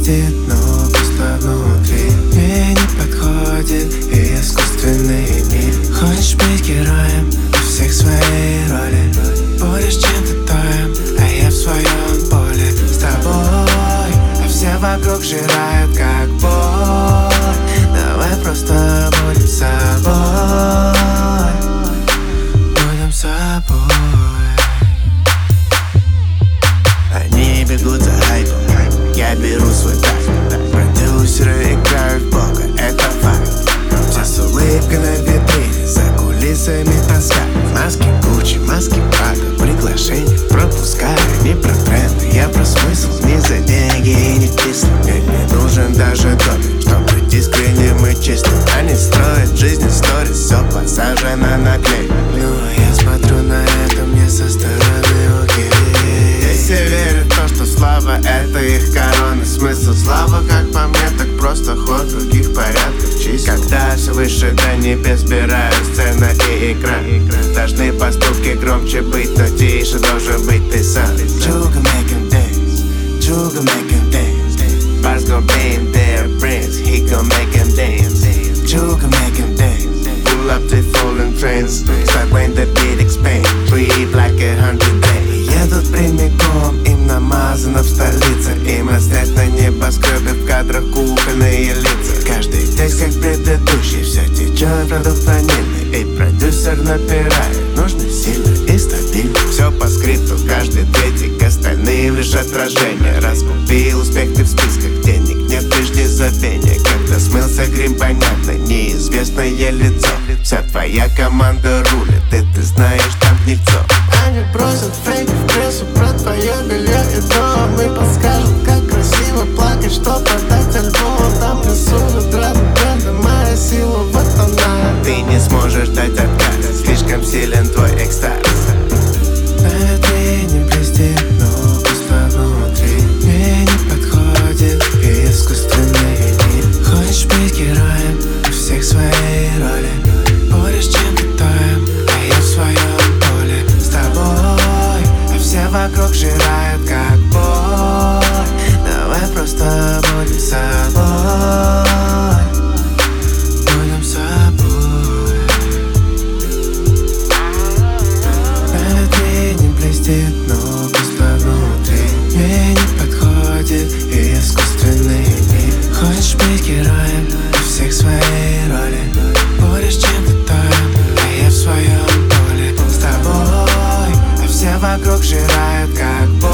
блестит, но пусто внутри. Мне не подходит искусственный мир. Хочешь быть героем, у всех свои роли. Будешь чем-то тоем, а я в своем поле с тобой. А все вокруг жирают как боль. Давай просто будем собой. Будем собой. Они бегут за хайпом, я беру свой тайм. Продюсеры играют в бога, это факт. Все с улыбкой на витрине, за кулисами тоска. Маски Гуччи, маски Прада, приглашения пропускаю. Не про тренды, я про смысл. Не за деньги и не числа. Мне не нужен даже доля, чтобы быть искренним и чистым. Они строят жизнь истории, все посажено на клей. Ну а я смотрю на это, мне со стороны окей. Все верят в то, что слава — это их корона. Смысл слава, как по мне, так просто ход других порядков чисел. Когда все выше до небес, сбираю сцена и экран. Должны поступки громче быть, но тише должен быть ты сам. Juga make him dance, Juga make him dance. Bars gon' be in their brains, he gon' make him dance. Juga make him dance. Pull up the fallen trains, start when the beat expands. Breathe like 100 days. Едут прямиком, им намазано в столице. Им раздать на небоскребе, в кадрах кукольные лица. Каждый текст как предыдущий, все течет, продукт ванильный. И продюсер напирает, нужно сильно и стабильно. Все по скрипту, каждый третий, остальные лишь отражения. Раскупил успех ты в списках, денег нет, прежде забвения. Когда смылся грим, понятно, неизвестное лицо. Вся твоя команда рулит, и ты знаешь, там гнильцо. Они бросят фейк в прессу про твое белье и дом. Мы подскажем, как красиво плакать, что подать альбом. Там рисуют раду бренда, моя сила, вот она. Ты не сможешь дать отказ, слишком силен твой экстаз. На витрине блестит, но пусто внутри. Мне не подходит искусственный мир. Хочешь быть героем, у всех свои роли. Будешь чем-то тоем, а я в своем поле с тобой. А все вокруг жирают как боль. Давай просто будем собой. Будем собой. На витрине блестит, но пусто внутри. Мне не подходит искусственный мир. Хочешь быть героем, у всех свои роли. Будешь чем-то тоем, а я в своем поле с тобой. А все вокруг жирают как боль.